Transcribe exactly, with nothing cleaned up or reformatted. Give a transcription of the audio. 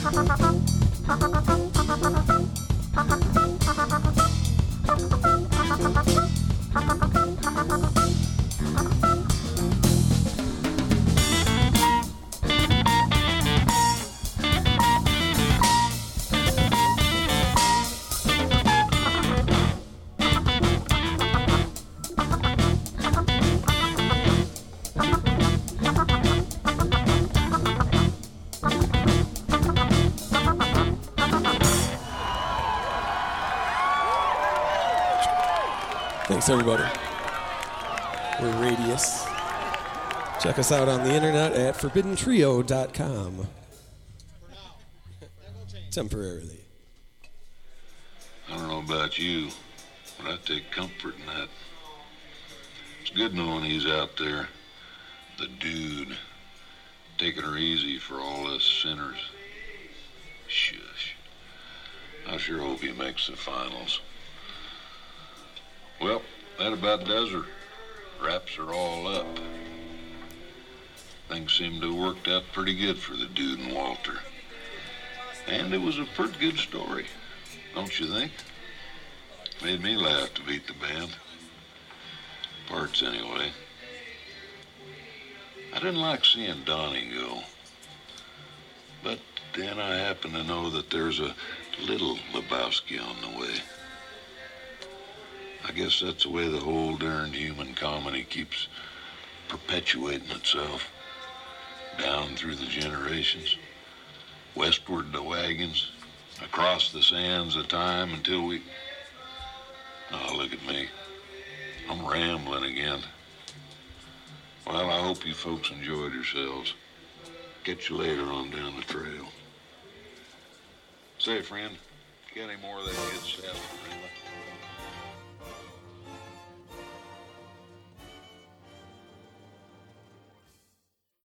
Thanks, everybody. We're Radius. Check us out on the internet at forbidden trio dot com. Temporarily. I don't know about you, but I take comfort in that. It's good knowing he's out there, the dude, taking her easy for all us sinners. Shush. I sure hope he makes the finals. Well, that about does her. Wraps her all up. Things seem to have worked out pretty good for the dude and Walter. And it was a pretty good story, don't you think? Made me laugh to beat the band. Parts, anyway. I didn't like seeing Donnie go. But then I happen to know that there's a little Lebowski on the way. I guess that's the way the whole darned human comedy keeps perpetuating itself. Down through the generations. Westward the wagons. Across the sands of time until we... Oh, look at me. I'm rambling again. Well, I hope you folks enjoyed yourselves. Catch you later on down the trail. Say, friend, got any more of that good stuff?